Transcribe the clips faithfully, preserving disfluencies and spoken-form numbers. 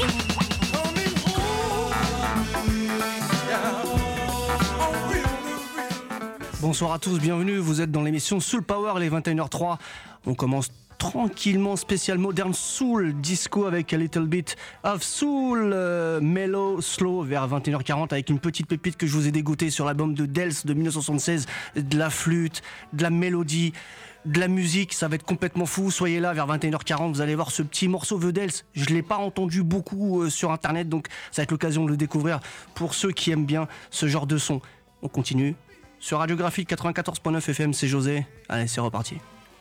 Bonsoir à tous, bienvenue, vous êtes dans l'émission Soul Power, les vingt et une heures trois. On commence tranquillement, spécial modern soul disco avec a little bit of soul, euh, mellow, slow vers vingt et une heures quarante avec une petite pépite que je vous ai dégoûtée sur l'album de Dels de dix-neuf cent soixante-seize, de la flûte, de la mélodie, de la musique, ça va être complètement fou. Soyez là vers vingt et une heures quarante, vous allez voir ce petit morceau The Dels. Je l'ai pas entendu beaucoup euh, sur internet, donc ça va être l'occasion de le découvrir pour ceux qui aiment bien ce genre de son. On continue sur Radiographie quatre-vingt-quatorze virgule neuf F M, c'est José. Allez, c'est reparti.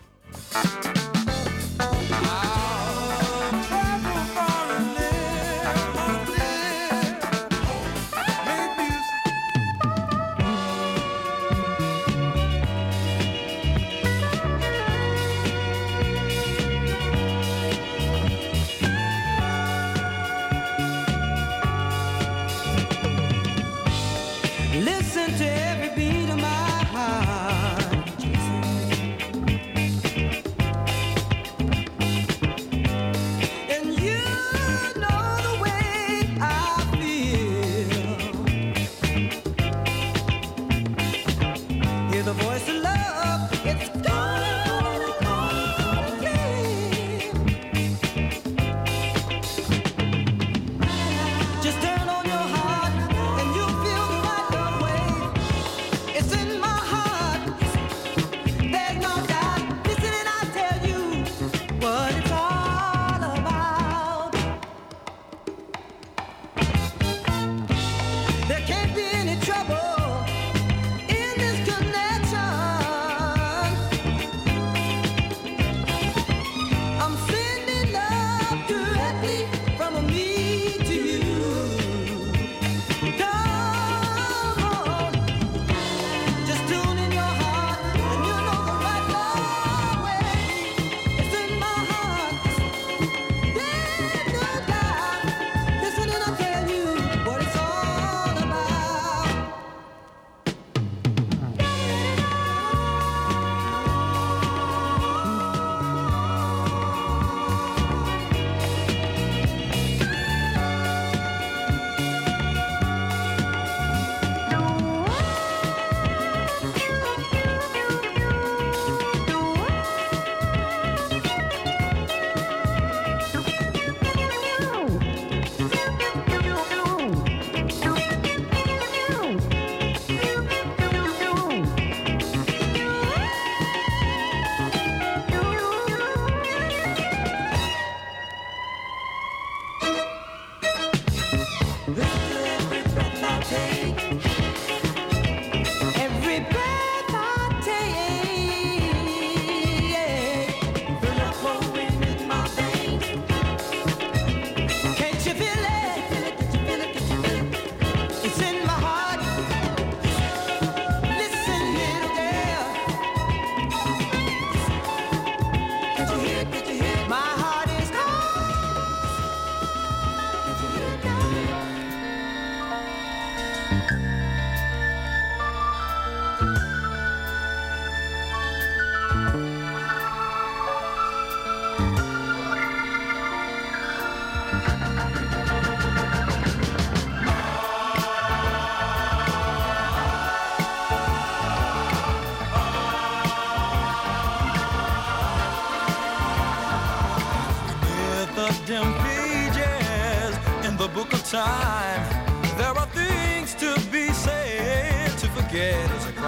Time. There are things to be said, to forget is a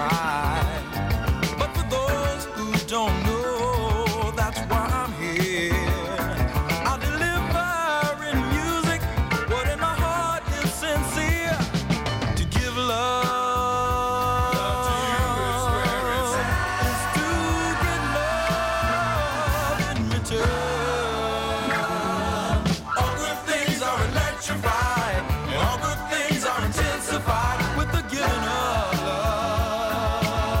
crime. But for those who don't know, that's why I'm here. I deliver in music what in my heart is sincere. To give love, love to you is where it's at. Is to get love in return. All good things are electrified. All good things are intensified with the giving of love.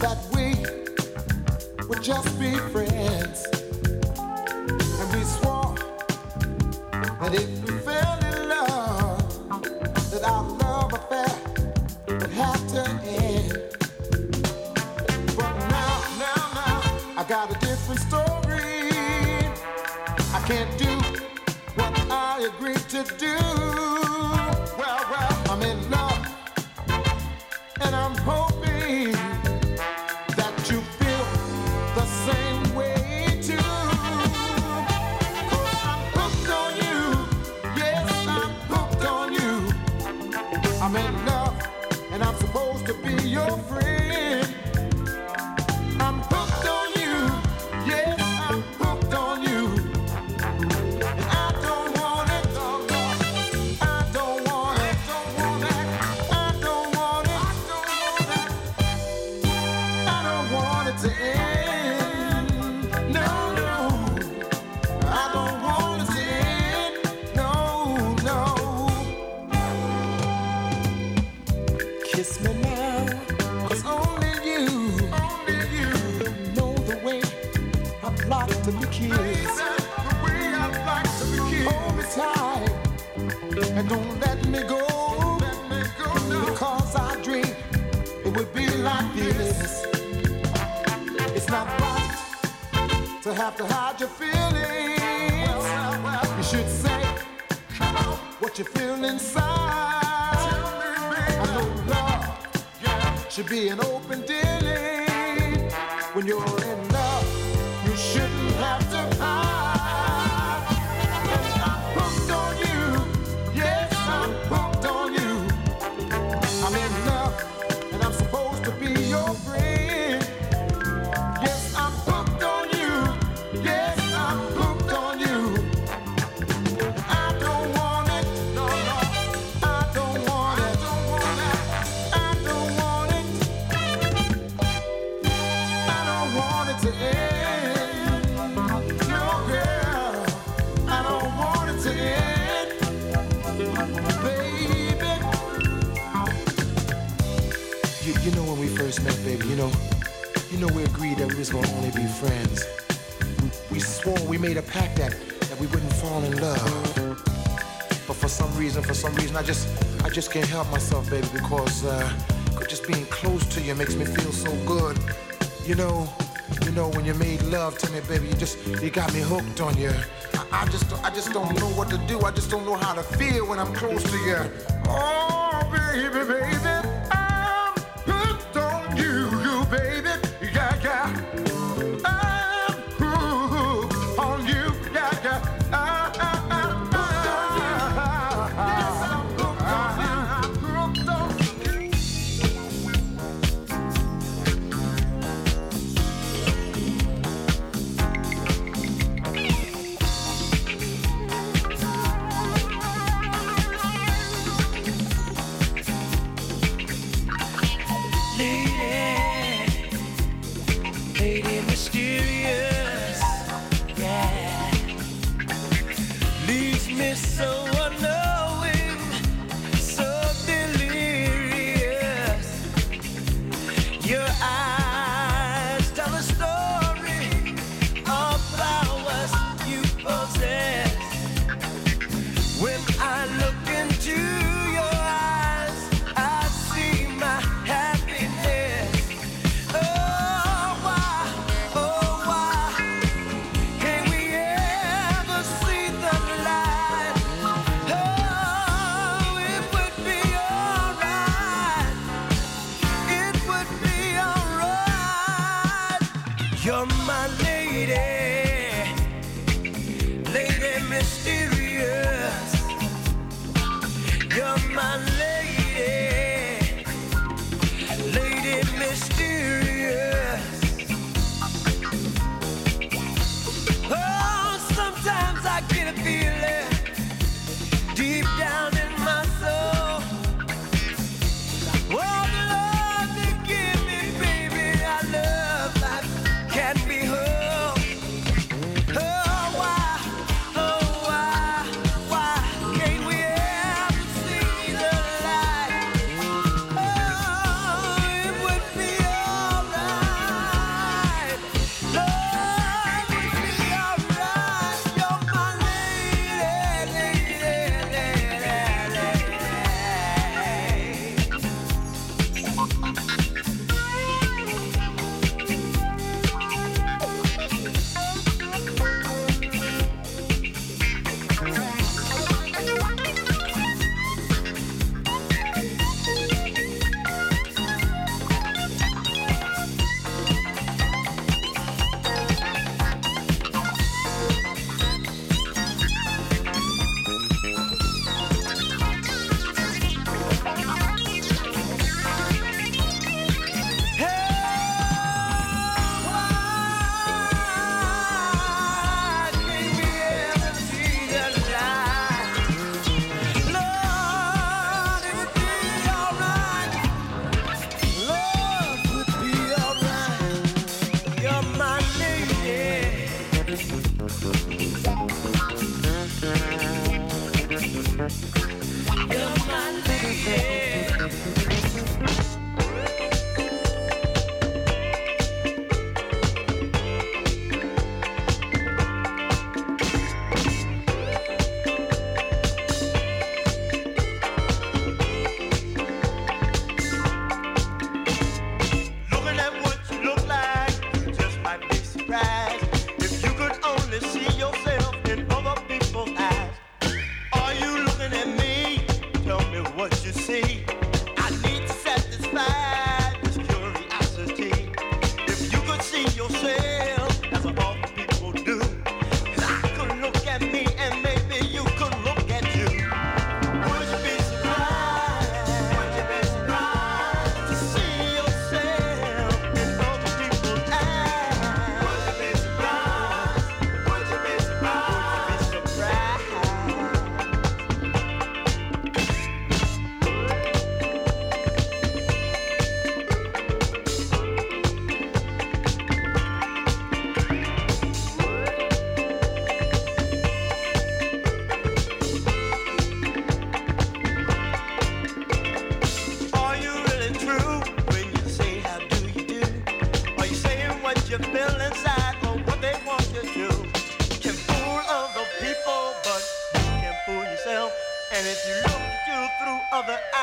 that we would just be friends. And we swore that if we fell in love, that our love affair would have to end. But now, now, now, I got a different story. I can't do what I agreed to do. Well, well, I'm in love, and I'm hoping that you feel the same way too. 'Cause I'm hooked on you, yes, I'm hooked on you. I'm in love, and I'm supposed to be your friend. I'm hooked on you, yes, I'm hooked on you. And I don't want it, no, no. I don't want it, don't want it. I don't want it, I don't want it. I don't want it to end. No, no. I don't want it to end. No, no. Kiss me now, 'cause only you, only you know the way I'd like to be kissed. The way I'd like to be kissed. Hold me tight and don't let me go. Let me go now. Because I dream it would be like this. It's not right to have to hide your feelings. You should say what you feel inside. I know love should be an open dealing. When you're in love, you shouldn't have to hide. And I'm hooked on you, yes, I'm hooked on you. I'm in love, and I'm supposed to be your friend. Yes, I'm hooked on you, yes, I'm hooked on you. I don't want it, no, no. I don't want it, I don't want it. I don't want it to end. No, girl, I don't want it to end. Baby. You, you know when we first met, baby, you know, you know we agreed that we was gonna only be friends. We, we swore, we made a pact that, that we wouldn't fall in love. But for some reason, for some reason, I just, I just can't help myself, baby, because uh, just being close to you makes me feel so good. You know, you know when you made love to me, baby, you just, you got me hooked on you. I, I just, I just don't know what to do. I just don't know how to feel when I'm close to you. Oh, baby, baby, I'm hooked on you, you baby, yeah, yeah. I'm hooked on you, yeah, yeah. Ah, ah, ah, ah. Yes, I'm hooked on you. I'm hooked on you. Lady mysterious, yeah, leaves me so unknowing, so delirious. Your eyes tell a story of powers you possess. When I look into your eyes, I see my happiness. Oh, why, oh, why can't we ever see the light? Oh, it would be alright. It would be alright. You're my lady, lady mysterious. You're my lady, lady mysterious. Oh, sometimes I get a feeling deep down in my soul. Oh, the love you give me, baby, I love life can be whole. Oh, why, oh, why, why can't we ever see the light? Oh, it would be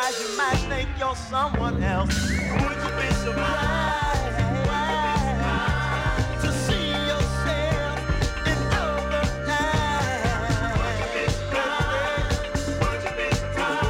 eyes, you might think you're someone else. Would you be surprised to see yourself in other eyes? Would you be surprised? Would you be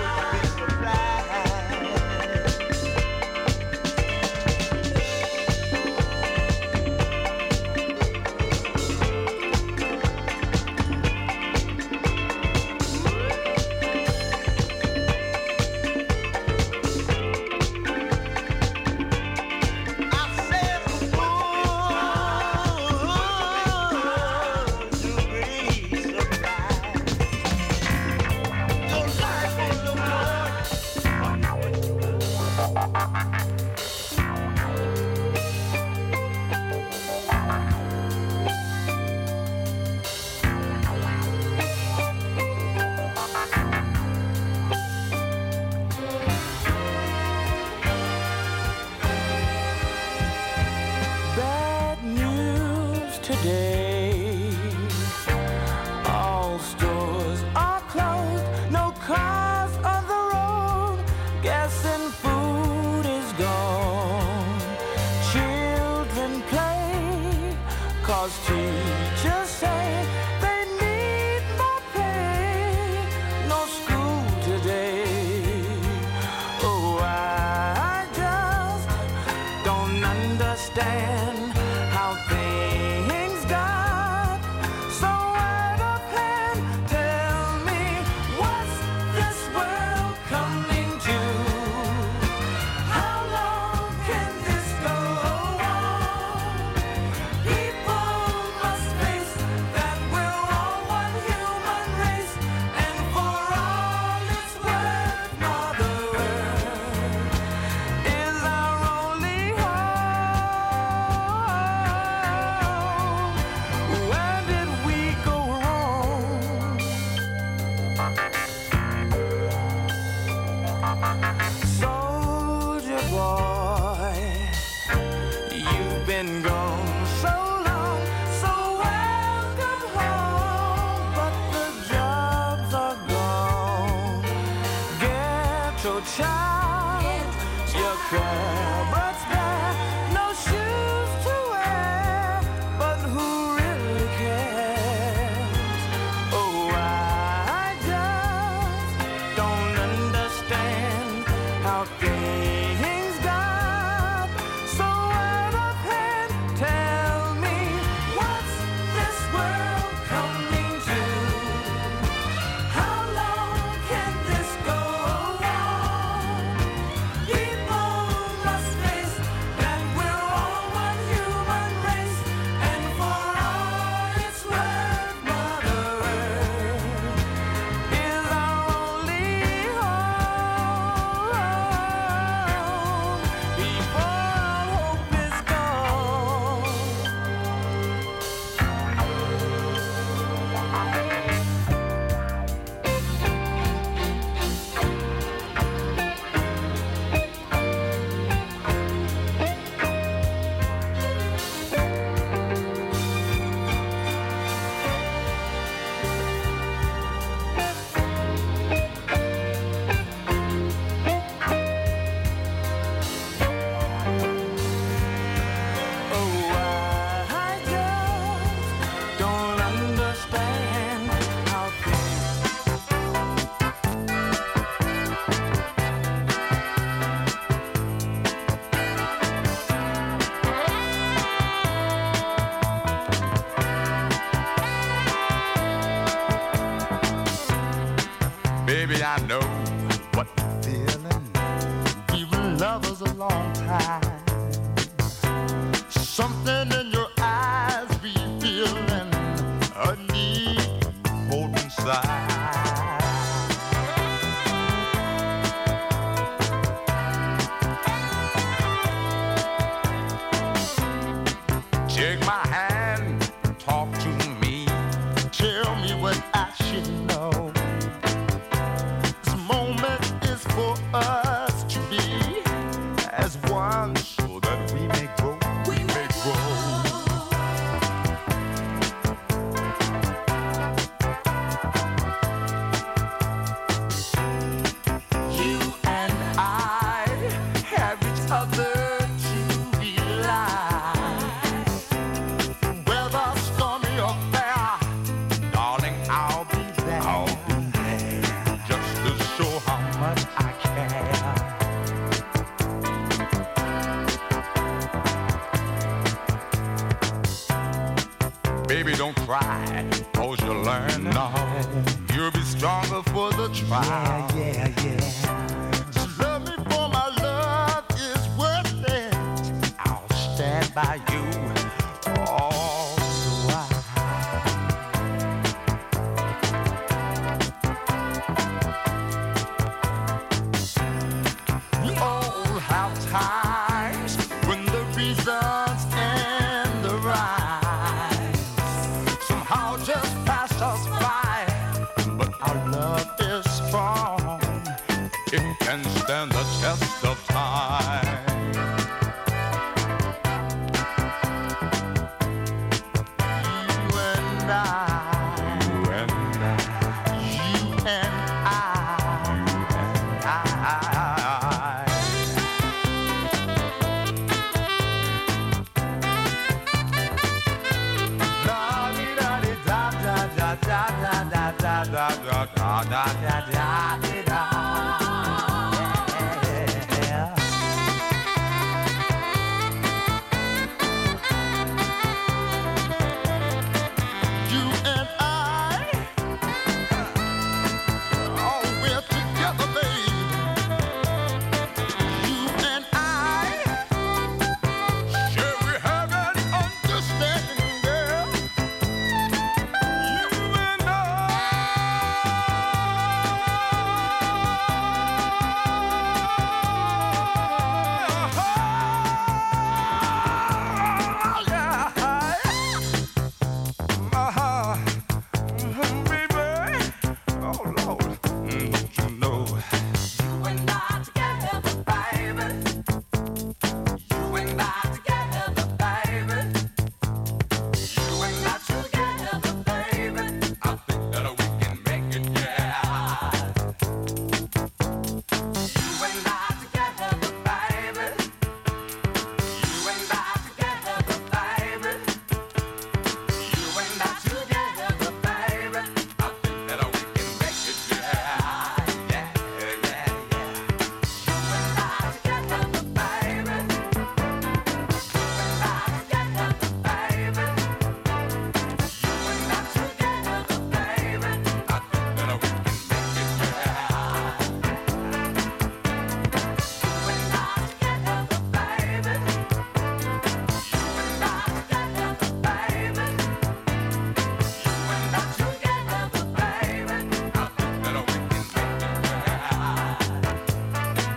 bad news today? All stores are closed, no cars on the road. Gas and food is gone. Children play, cause teachers say they need more pay. No school today. Oh, I just don't understand how things got so out of hand. Tell me, what's this world coming to? How long can this go on? People must face that we're all one human race, and for all it's worth, Mother Earth is our only home. Where did we go wrong? Soldier boy, you've been gone so long, so welcome home. But the jobs are gone. Ghetto child, your cupboard's bare, no shoes to wear, but who really cares? Oh, I just don't understand how things got so out of hand. Tell me, what's this world coming to? How long can this go on? People must face that we're all one human race, and for all it's worth, Mother Earth is our only home. Before all hope is gone. Oh, I just don't understand how things. Baby, I know what you're feeling. We've been lovers a long time. Something in your eyes be feeling a need hold inside. Take my hand, talk to me, tell me what I should know. This moment is for us to be as one, so that we may grow, we may grow. You and Baby, don't cry, cause you'll learn. No, you'll be stronger for the trial. Yeah, yeah, yeah. Just love me for my love is worth it. I'll stand by you all the while. We all have times when the reasons and the rhymes somehow just pass us by, but our love is strong. It can stand the test of time. You and I, you and I, you and I, you and I. La di da di da da da da da da da da da da da da di da. You and I, oh, we're together, baby. You and I, sure we have an understanding, girl. You and I, yeah. Uh-huh. Mhm, baby. Oh, Lord. Mm, don't you know? You and I together, baby. You and I together, baby. You and I together, baby. I think that we can make it, yeah. You and I together, baby. You and I together, baby. You and I together, baby. I think that we can make it, yeah. Yeah, yeah, yeah. You and I together, baby. You and I together, baby. You and I together, baby. I think that we can make it, yeah. You and I together, baby. You and I together, baby. You and I together, baby. I think that we can make it, yeah.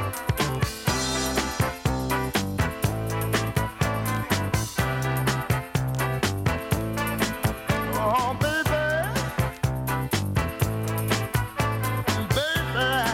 Oh, baby, baby,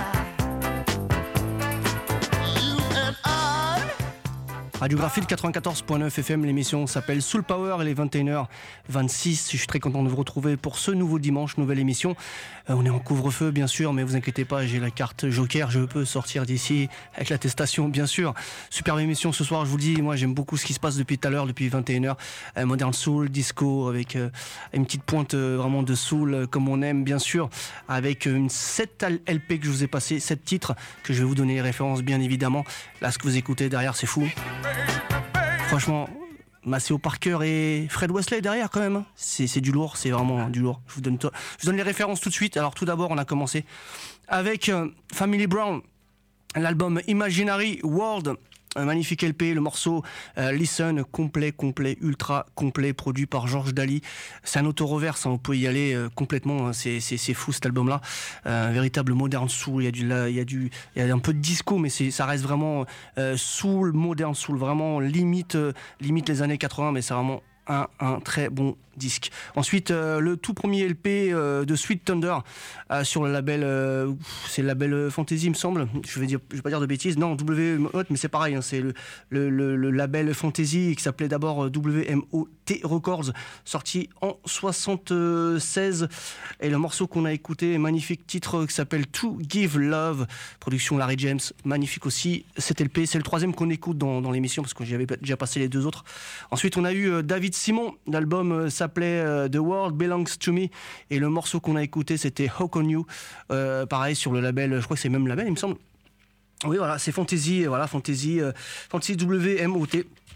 you and I. Radiographie de quatre-vingt-quatorze point neuf F M, l'émission s'appelle Soul Power, elle est vingt et une heures vingt-six. Je suis très content de vous retrouver pour ce nouveau dimanche, nouvelle émission. Euh, on est en couvre-feu bien sûr, mais vous inquiétez pas, j'ai la carte Joker, je peux sortir d'ici avec l'attestation bien sûr. Superbe émission ce soir, je vous le dis, moi j'aime beaucoup ce qui se passe depuis tout à l'heure, depuis vingt et une heures. Euh, modern soul, disco, avec euh, une petite pointe euh, vraiment de soul euh, comme on aime bien sûr, avec euh, une sept L P que je vous ai passé, sept titres que je vais vous donner les références bien évidemment. Là ce que vous écoutez derrière c'est fou. Franchement, Maceo Parker et Fred Wesley derrière quand même. hein. C'est, c'est du lourd, c'est vraiment du lourd. Je vous donne, to- je vous donne les références tout de suite. Alors tout d'abord, on a commencé avec euh, Family Brown, l'album Imaginary World. Un magnifique L P, le morceau euh, Listen, complet, complet, ultra complet, produit par Georges Daly. C'est un auto-reverse, hein, on peut y aller euh, complètement, hein, c'est, c'est, c'est fou cet album-là. Euh, un véritable modern soul, il y a du, là, il y a du, il y a un peu de disco, mais c'est, ça reste vraiment euh, soul, modern soul, vraiment limite, euh, limite les années quatre-vingts, mais c'est vraiment un, un très bon disque. Ensuite, euh, le tout premier L P euh, de Sweet Thunder euh, sur le label, euh, c'est le label Fantasy, il me semble. Je vais dire, je vais pas dire de bêtises. Non, W M O T, mais c'est pareil. Hein, c'est le, le, le, le label Fantasy qui s'appelait d'abord W M O T Records, sorti en soixante-seize. Et le morceau qu'on a écouté, magnifique titre qui s'appelle To Give Love, production Larry James, magnifique aussi. Cet L P, c'est le troisième qu'on écoute dans, dans l'émission parce que j'avais déjà passé les deux autres. Ensuite, on a eu euh, David Simon. L'album euh, s'appelait euh, The World Belongs to Me et le morceau qu'on a écouté, c'était How Can You, euh, pareil sur le label, je crois que c'est le même label, il me semble. Oui, voilà, c'est Fantasy, voilà, Fantasy, euh, Fantasy W M O T.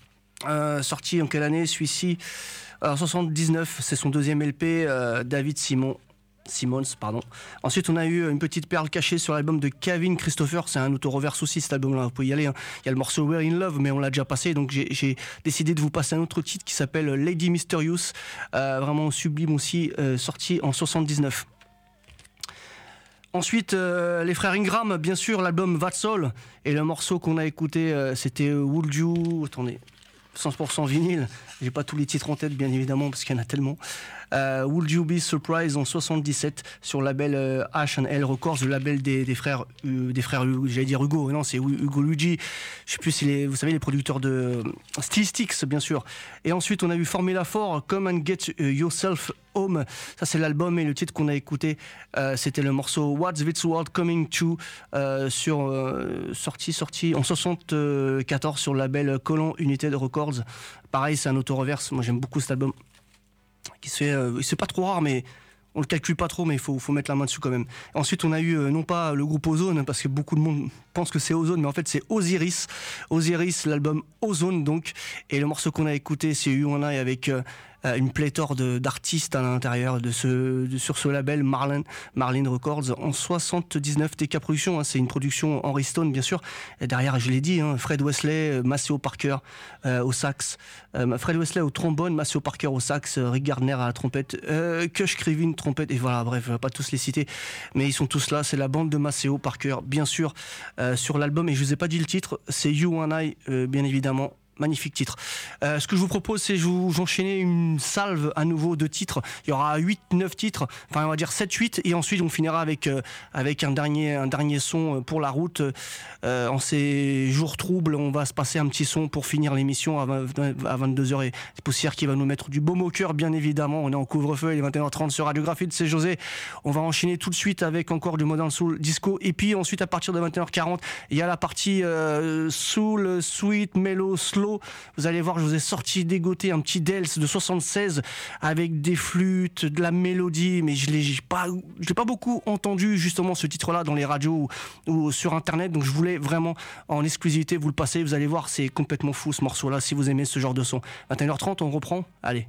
Euh, sorti en quelle année celui-ci? Alors soixante-dix-neuf, c'est son deuxième L P, euh, David Simon. Simmons, pardon. Ensuite, on a eu une petite perle cachée sur l'album de Kevin Christopher. C'est un auto-reverse aussi, cet album-là. Vous pouvez y aller. Hein. Il y a le morceau We're in Love, mais on l'a déjà passé. Donc, j'ai, j'ai décidé de vous passer un autre titre qui s'appelle Lady Mysterious. Euh, vraiment sublime aussi, euh, sorti en soixante-dix-neuf. Ensuite, euh, les frères Ingram, bien sûr, l'album That's All. Et le morceau qu'on a écouté, euh, c'était Would You. Attendez. cent pour cent vinyle, j'ai pas tous les titres en tête bien évidemment parce qu'il y en a tellement. Euh, Would You Be Surprised en soixante-dix-sept sur le label euh, H and L Records, le label des, des frères, euh, des frères, j'allais dire Hugo, non c'est Hugo Luigi, je sais plus si les, vous savez les producteurs de euh, Stylistics bien sûr. Et ensuite on a eu Formula four, Come and Get Yourself Home, ça c'est l'album et le titre qu'on a écouté, euh, c'était le morceau What's This World Coming To euh, sur euh, sorti sorti en soixante-quatorze sur le label Colon United Records. Pareil, c'est un auto-reverse. Moi, j'aime beaucoup cet album. Qui se fait, euh, c'est pas trop rare, mais on le calcule pas trop, mais il faut, faut mettre la main dessus quand même. Ensuite, on a eu euh, non pas le groupe Ozone, parce que beaucoup de monde pense que c'est Ozone, mais en fait c'est Osiris. Osiris, l'album Ozone donc. Et le morceau qu'on a écouté, c'est You and I avec euh, une pléthore de, d'artistes à l'intérieur de ce, de, sur ce label Marlin, Marlin Records en soixante-dix-neuf. T K Productions, hein, c'est une production Henry Stone bien sûr. Et derrière, je l'ai dit, hein, Fred Wesley, Maceo Parker euh, au sax, euh, Fred Wesley au trombone, Maceo Parker au sax, euh, Rick Gardner à la trompette, euh, Kush Krivin trompette, et voilà, bref, je vais pas tous les citer, mais ils sont tous là. C'est la bande de Maceo Parker, bien sûr, euh, sur l'album. Et je vous ai pas dit le titre, c'est You and I, euh, bien évidemment. Magnifique titre. Euh, ce que je vous propose, c'est je vous j'enchaîner une salve à nouveau de titres. Il y aura huit neuf titres, enfin on va dire sept huit, et ensuite on finira avec, euh, avec un, dernier, un dernier son pour la route. Euh, en ces jours troubles, on va se passer un petit son pour finir l'émission à, à vingt-deux heures. Et c'est Poussière qui va nous mettre du baume au cœur, bien évidemment. On est en couvre-feu, il est vingt et une heures trente sur Radiographite, c'est José. On va enchaîner tout de suite avec encore du Modern Soul Disco. Et puis ensuite, à partir de vingt et une heures quarante, il y a la partie euh, Soul, Sweet, Mellow, Slow. Vous allez voir, je vous ai sorti dégoté un petit Dels de soixante-seize avec des flûtes, de la mélodie, mais je l'ai j'ai pas, je l'ai pas beaucoup entendu justement ce titre-là dans les radios ou, ou sur internet, donc je voulais vraiment en exclusivité vous le passer. Vous allez voir, c'est complètement fou ce morceau-là si vous aimez ce genre de son. vingt et une heures trente, on reprend. Allez.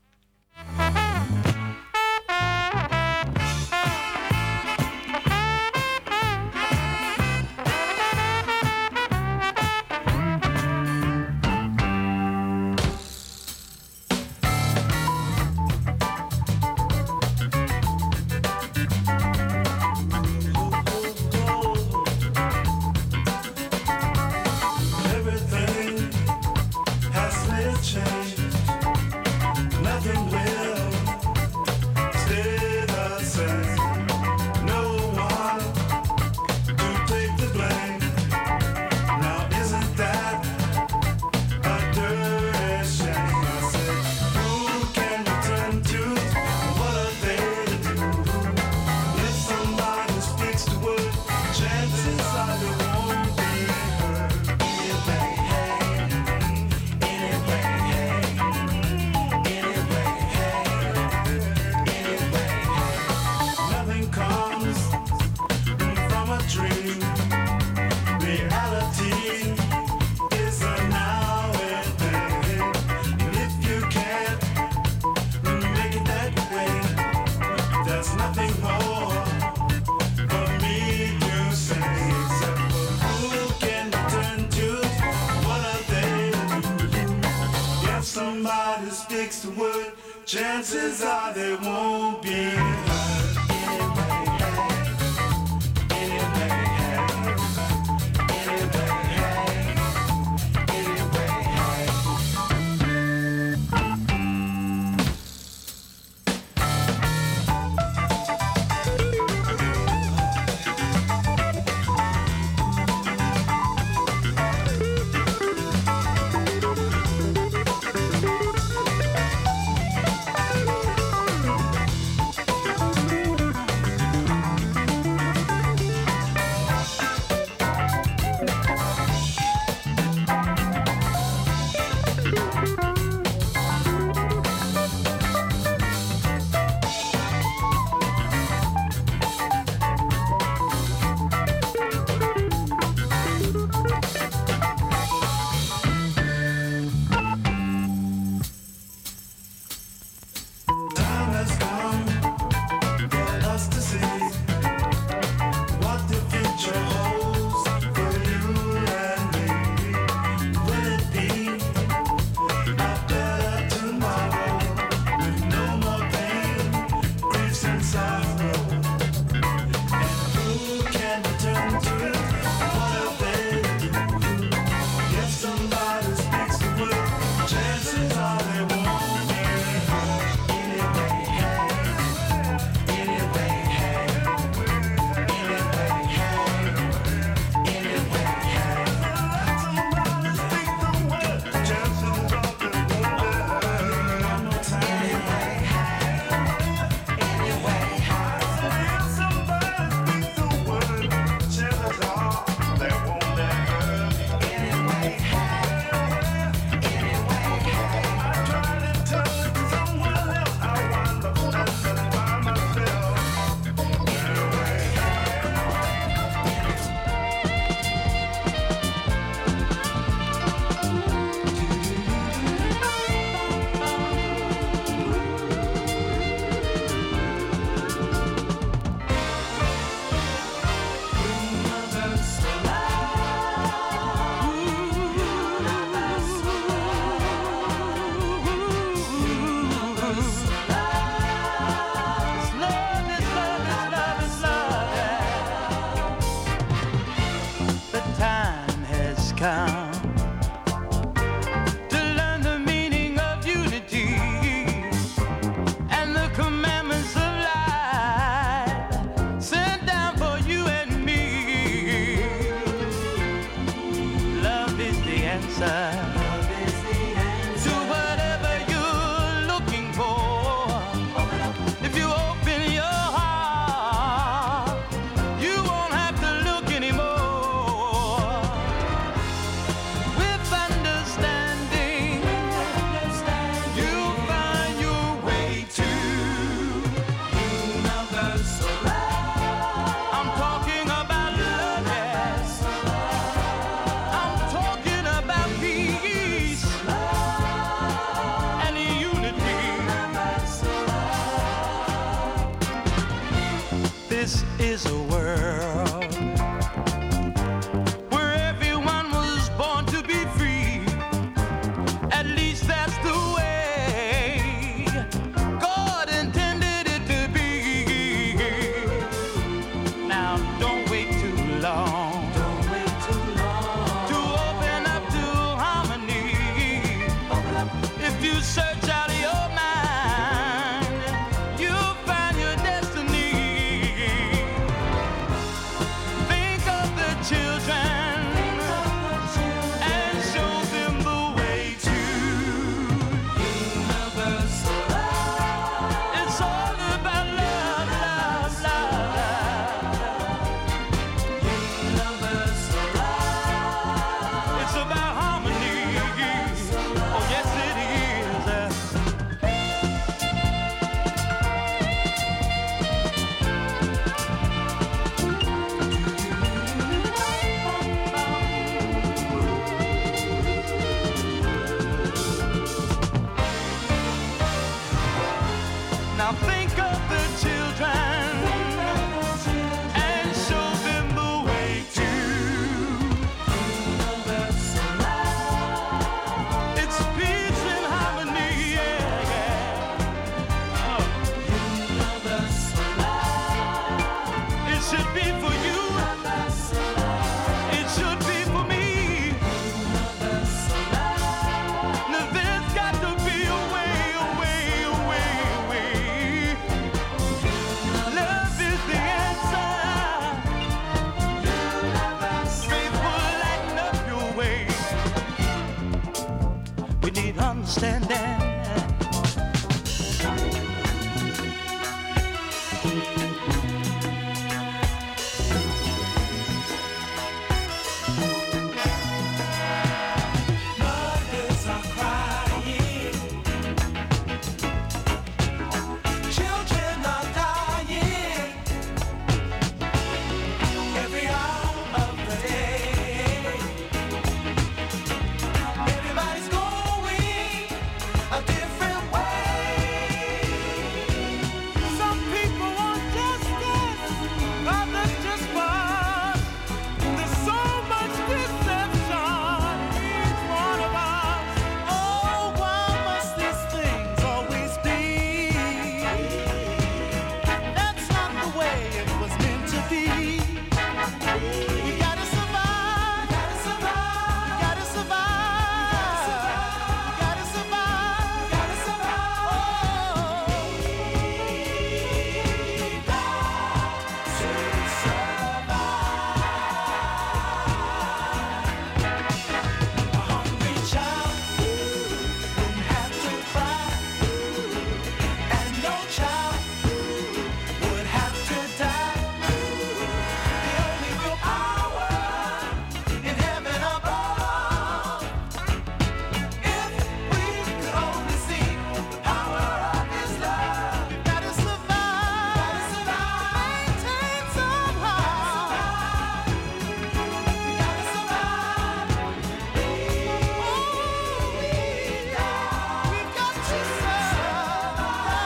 Chances are they won't be hurt. Anyway, hey. Anyway, hey. Anyway, hey. Anyway, hey. is a world where everyone was born to be free. At least that's the way God intended it to be. Now don't wait too long. Don't wait too long to open up to harmony. Open up. If you search out of your mind, you'll find your destiny. Think of the children and show them the way to universal love. It's all about love, love, love. Universal love. It's about harmony. Oh yes it is. Now think of the children and show them the way to universal love. It's peace and harmony, yeah, yeah. Oh. Universal love. It should be for you. It should be for me. Universal love. Now there's got to be a way, a way, a way, a way. Love is the answer. Faith will lighten up your way. We need understanding. Mothers are crying, children are dying every hour of the day. Everybody's going a different way. Some people want justice, others just want. There's so much deception in each one of us. Oh, why must these things always be? That's not the way it was meant to be. We gotta survive. Gotta survive. Gotta survive. Gotta survive. Gotta survive. Oh, we got to survive. A hungry child wouldn't have to cry, and no child would have to die. The only real power in heaven above. If we could only see the power of His love. We gotta survive. Gotta survive. Maintain somehow. We gotta survive. Oh, we got, we've got to survive.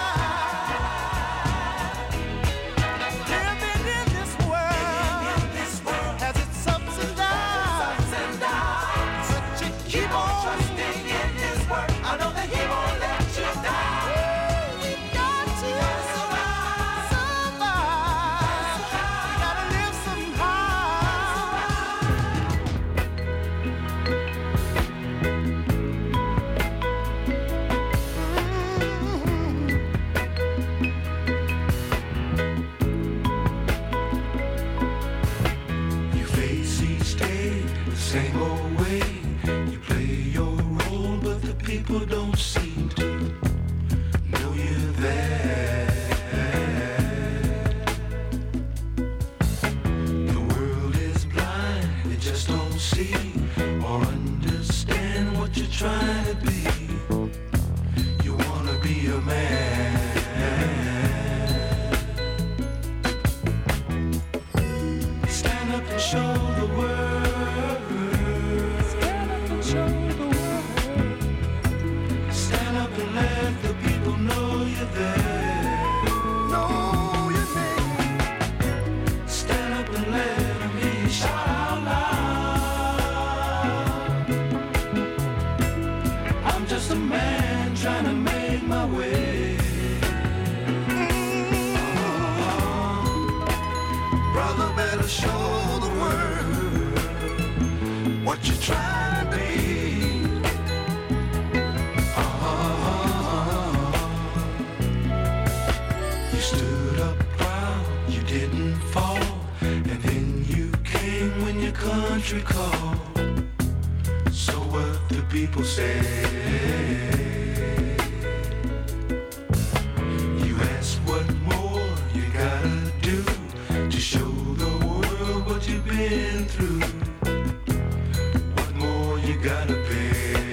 Living in this world has its ups and downs. But you keep on trusting in His word. I know that He won't let you down. We've got to survive. Survive. We gotta live somehow. You face each day the same old way. You play your role, but the people don't seem to know you're there. The world is blind, they just don't see or understand what you're trying to be. You wanna be a man. Stand up and show the world. Stand up and show the world. Stand up and just a man trying to make my way. Oh, brother, better show the world what you trying to be. Oh, you stood up proud, you didn't fall, and then you came when your country called. So what the people say? You ask what more you gotta do to show the world what you've been through. What more you gotta pay?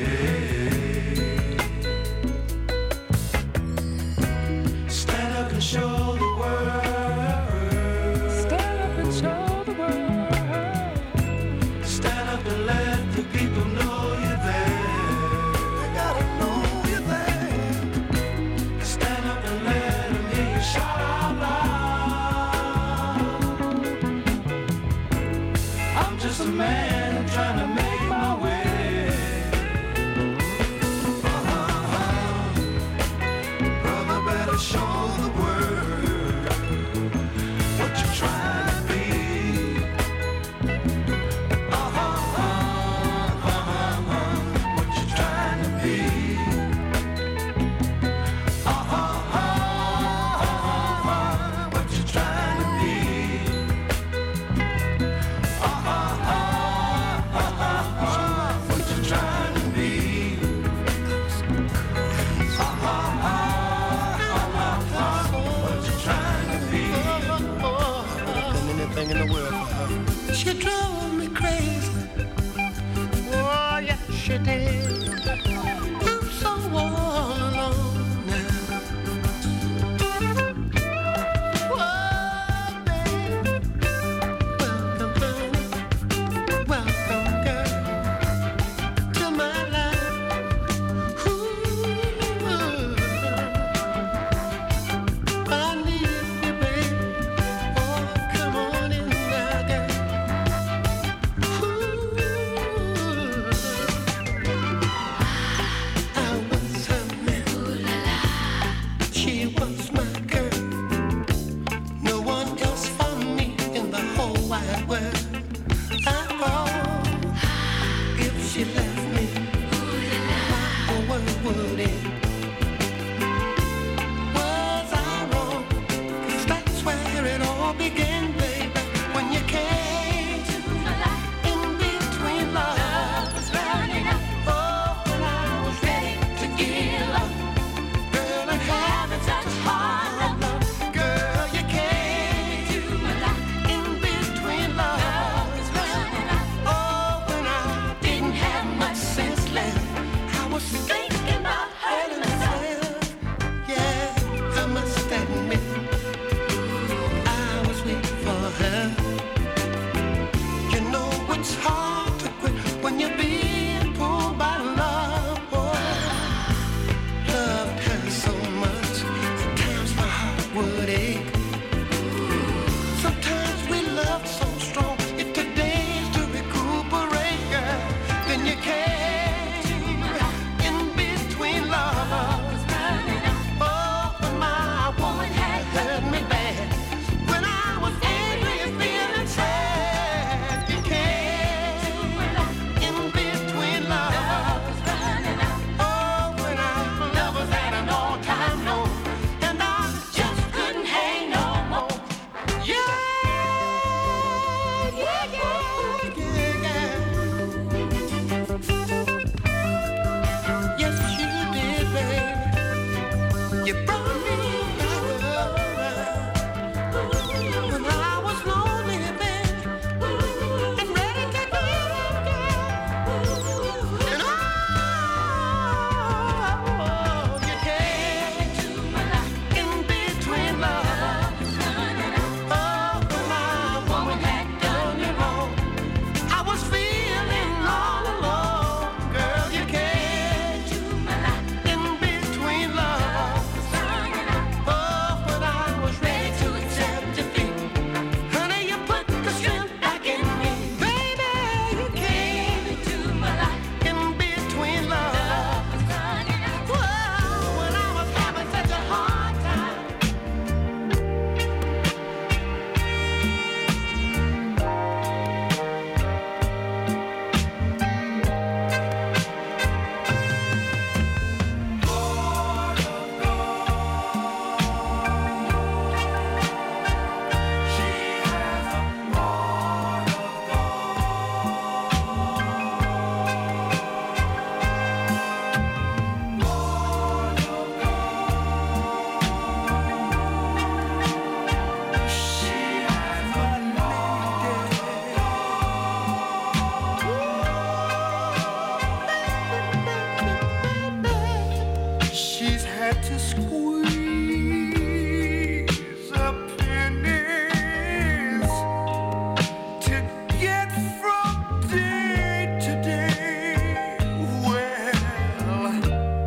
Stand up and show the world. Stand up and show the world. Stand up and let the people know you're there. They gotta know you're there. Stand up and let them hear you shout out loud. I'm just a man trying to make my way. Uh-huh. Brother, better show the world what you're trying to be. What you trying to be? Uh-huh. What you trying to be? Uh-huh. What you trying to be? Uh-huh. What you trying to be? Anything in the world for her. She drove me crazy. Oh, yes, she did. I'm so all alone now. Oh, baby. Welcome, honey. Welcome, girl, to my life. Ooh, I need you, baby. Oh, come on in now, girl. I was her man. She was my girl. No one else for me in the whole wide world. Oh, if she left me, my world would end. Was I wrong? 'Cause that's where it all began, baby. When you came in between love was running up. Oh, when I was ready to give up, girl, and having such hard love, girl, you came in between love was running up. Oh, when I didn't have much sense left, I was thinking about her. to squeeze a pennies to get from day to day. Well,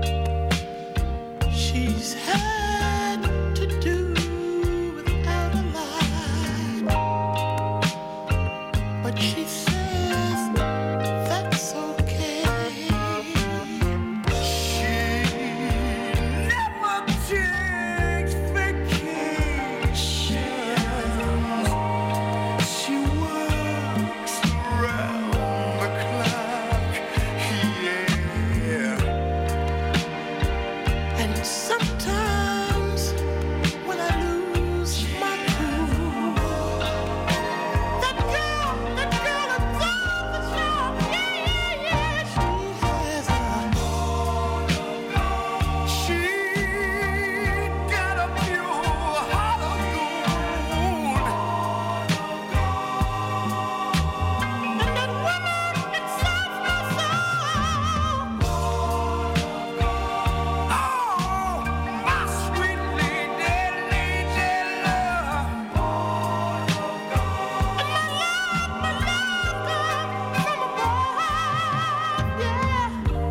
she's had to do without a lot, but she says that's okay. She never takes vacations. She works around the clock, yeah. And sometimes when I lose my cool, that girl, that girl at the shop, yeah, yeah, yeah, she has a, she got a pure heart of gold. And that woman, it serves my soul. Oh, my sweet lady, lady love. And my love, my love from above, yeah.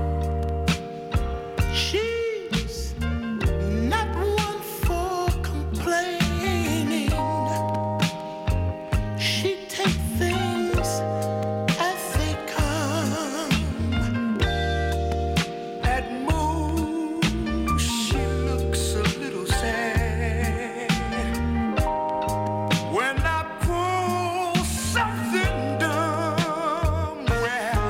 She's not one for complaining. She takes things as they come. At most, she looks a little sad when I pull something dumb. Well,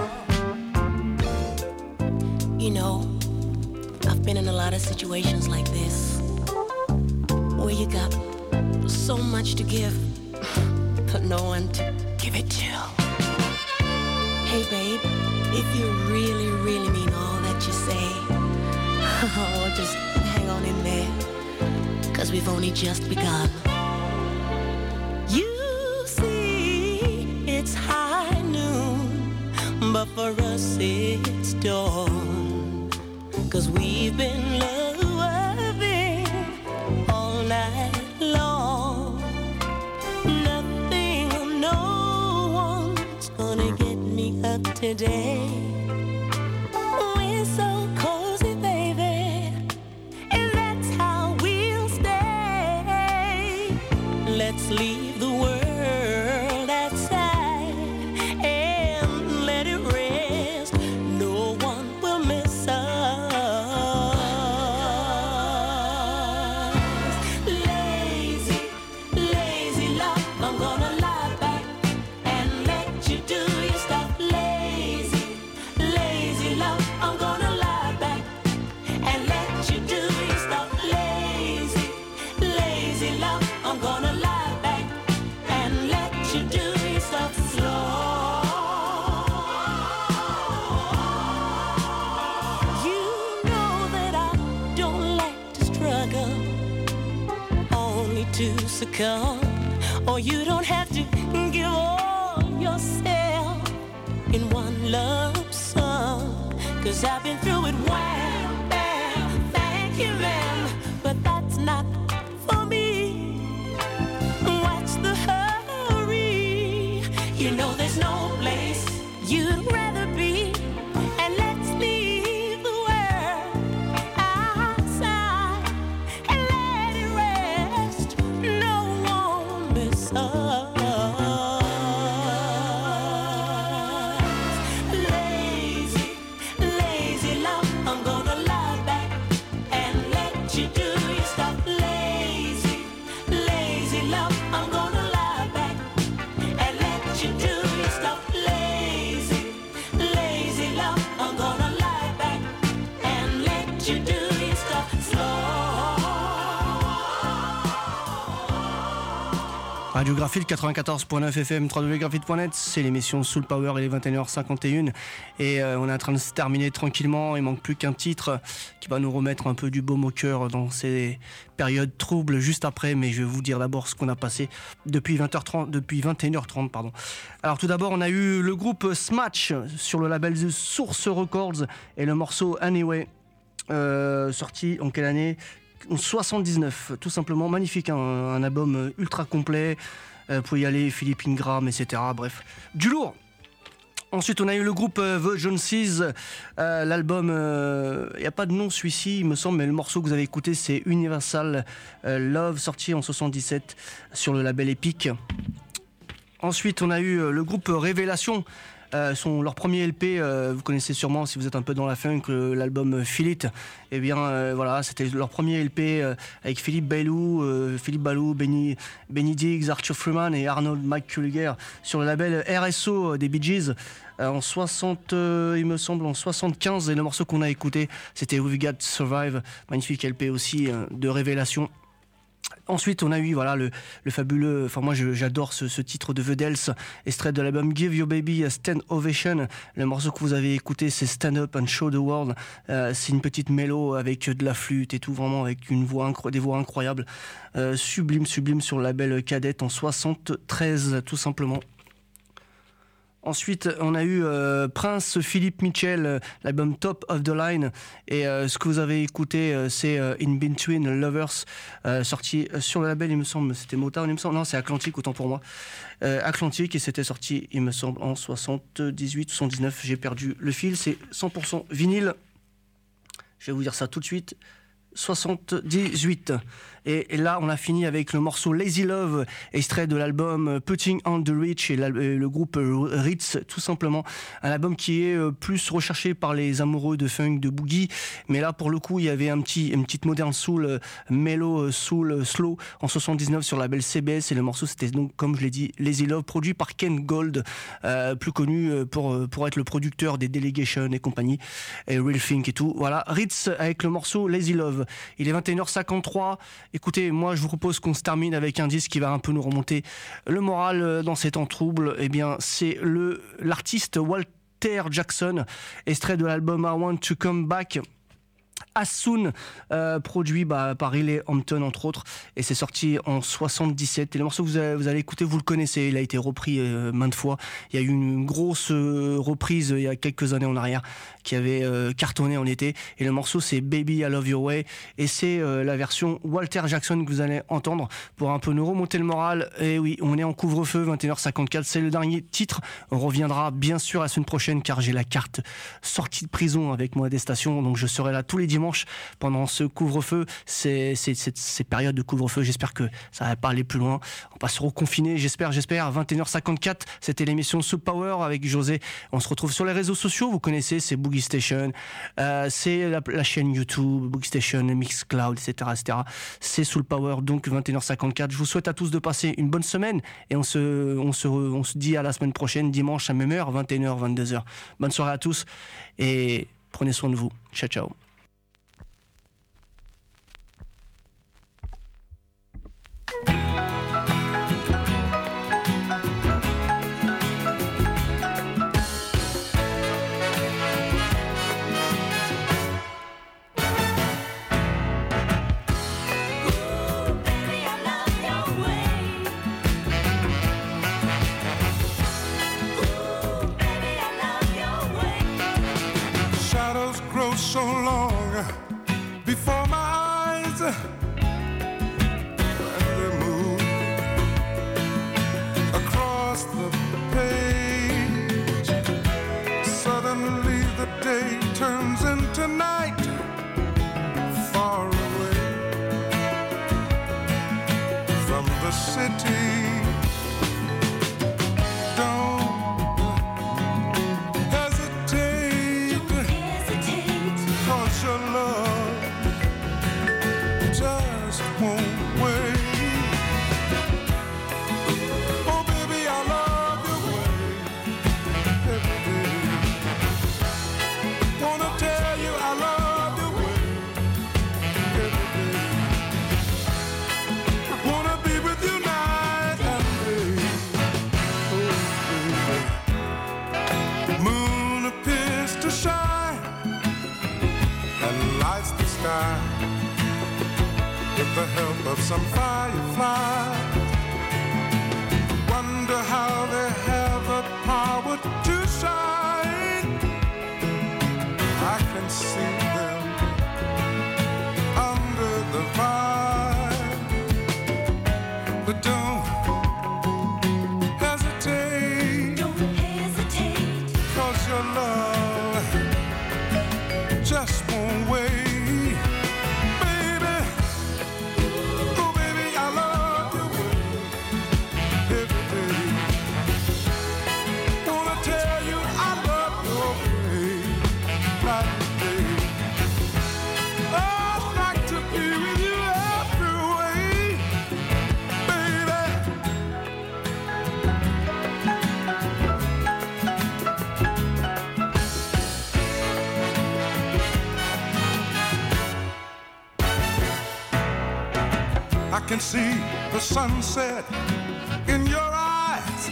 You know, I've been in a lot of situations like this where you got so much to give, but no one to give it to. Hey, babe, if you really, really mean all that you say, oh, just hang on in there, cause we've only just begun. You see, it's high noon, but for us it's dawn, cause we've been loving all night long. Nothing or no one's gonna get me up today. We're so cozy, baby, and that's how we'll stay. Let's leave the world outside and let it rest. No one will miss us. Lazy, lazy love, I'm gonna lie back and let you do your stuff. Lazy, lazy love, I'm gonna lie back and let you do your stuff. Lazy, lazy love, I'm gonna lie back and let you do your stuff slow. You know that I don't like to struggle, only to succumb. Or you don't have to give all yourself in one lump sum, cause I've been through it. Wham, bam, thank you, ma'am, but that's not for me. What's the hurry? You know there's no place you'd rather be, and let's leave the world outside and let it rest. No one miss us. Lazy, lazy love, I'm gonna lie back and let you do your stuff. Lazy, lazy love, I'm gonna lie back and let you do your stuff. Lazy, lazy love, I'm gonna lie back and let you do your stuff slow. Radiographite quatre-vingt-quatorze point neuf F M, w w w point graphite point net, c'est l'émission Soul Power, il est vingt et une heures cinquante et un et euh, on est en train de se terminer tranquillement. Il manque plus qu'un titre qui va nous remettre un peu du baume au cœur dans ces périodes troubles juste après, mais je vais vous dire d'abord ce qu'on a passé depuis vingt heures trente, depuis vingt et une heures trente, pardon. Alors tout d'abord, on a eu le groupe Smash sur le label The Source Records et le morceau Anyway. euh, sorti en quelle année ? soixante-dix-neuf, tout simplement. Magnifique, hein, un album ultra complet. Euh, pour y aller, Philippe Ingram, et cetera. Bref, du lourd. Ensuite, on a eu le groupe euh, The Joneses. Euh, l'album, il euh, n'y a pas de nom celui-ci, il me semble, mais le morceau que vous avez écouté, c'est Universal euh, Love, sorti en soixante-dix-sept sur le label Epic. Ensuite, on a eu euh, le groupe Révélation. Euh, son, leur premier L P, euh, vous connaissez sûrement si vous êtes un peu dans la funk, euh, l'album Feel It. Eh bien, euh, voilà, c'était leur premier L P euh, avec Philippe Bailou, euh, Philippe Balou, Benny, Benny Diggs, Arthur Freeman et Arnold McCullagher sur le label R S O des Bee Gees euh, en soixante, euh, il me semble, en soixante-quinze. Et le morceau qu'on a écouté, c'était We've Got to Survive, magnifique L P aussi euh, de Révélation. Ensuite, on a eu voilà le, le fabuleux. Enfin, moi, je, j'adore ce, ce titre de The Dells, extrait de l'album Give Your Baby a Stand Ovation. Le morceau que vous avez écouté, c'est Stand Up and Show the World. Euh, c'est une petite mélo avec de la flûte et tout, vraiment avec une voix incro- des voix incroyables, euh, sublime, sublime sur le label Cadet en soixante-treize, tout simplement. Ensuite, on a eu euh, Prince Philippe Mitchell, euh, l'album Top of the Line. Et euh, ce que vous avez écouté, euh, c'est euh, In Between Lovers, euh, sorti sur le label, il me semble, c'était Motown, il me semble. Non, c'est Atlantic, autant pour moi. Euh, Atlantic, et c'était sorti, il me semble, en soixante-dix-huit, soixante-dix-neuf. J'ai perdu le fil, c'est cent pour cent vinyle. Je vais vous dire ça tout de suite. soixante-dix-huit. Et, et là, on a fini avec le morceau Lazy Love, extrait de l'album Putting on the Reach et, et le groupe Ritz, tout simplement. Un album qui est plus recherché par les amoureux de funk, de boogie. Mais là, pour le coup, il y avait un petit, une petite modern soul, mellow soul slow en soixante-dix-neuf sur le label C B S. Et le morceau, c'était donc, comme je l'ai dit, Lazy Love, produit par Ken Gold, euh, plus connu pour, pour être le producteur des Delegation et compagnie, et Real Think et tout. Voilà, Ritz avec le morceau Lazy Love. Il est vingt et une heures cinquante-trois. Écoutez, moi je vous propose qu'on se termine avec un disque qui va un peu nous remonter le moral dans ces temps troubles. Eh bien, c'est le l'artiste Walter Jackson, extrait de l'album I Want to Come Back As Soon, euh, produit bah, par Riley Hampton entre autres, et c'est sorti en soixante-dix-sept. Et le morceau que vous, avez, vous allez écouter, vous le connaissez, il a été repris euh, maintes fois. Il y a eu une grosse euh, reprise euh, il y a quelques années en arrière qui avait euh, cartonné en été, et le morceau c'est Baby I Love Your Way, et c'est euh, la version Walter Jackson que vous allez entendre pour un peu nous remonter le moral. Et oui, on est en couvre-feu, vingt et une heures cinquante-quatre, c'est le dernier titre. On reviendra bien sûr la semaine prochaine car j'ai la carte sortie de prison avec moi des stations, donc je serai là tous les dimanches pendant ce couvre-feu, c'est, c'est, c'est, ces périodes de couvre-feu. J'espère que ça va pas aller plus loin, on va se reconfiner, j'espère, j'espère. vingt et une heures cinquante-quatre, c'était l'émission Soul Power avec José. On se retrouve sur les réseaux sociaux, vous connaissez, c'est Boogie Station, euh, c'est la, la chaîne YouTube Boogie Station, Mixcloud, etc, etc. C'est Soul Power, donc vingt et une heures cinquante-quatre. Je vous souhaite à tous de passer une bonne semaine, et on se, on se, on se dit à la semaine prochaine, dimanche à même heure, vingt et une heures, vingt-deux heures. Bonne soirée à tous, et prenez soin de vous. Ciao, ciao. So long before my eyes, and they move across the page. Suddenly the day turns into night, far away from the city. With the help of some fireflies, wonder how they have the power to shine. I can see them can see the sunset in your eyes,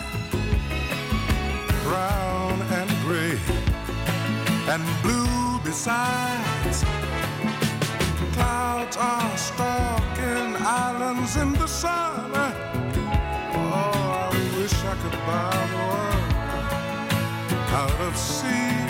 brown and gray and blue besides. Clouds are stalking islands in the sun. Oh, I wish I could buy the world out of sea.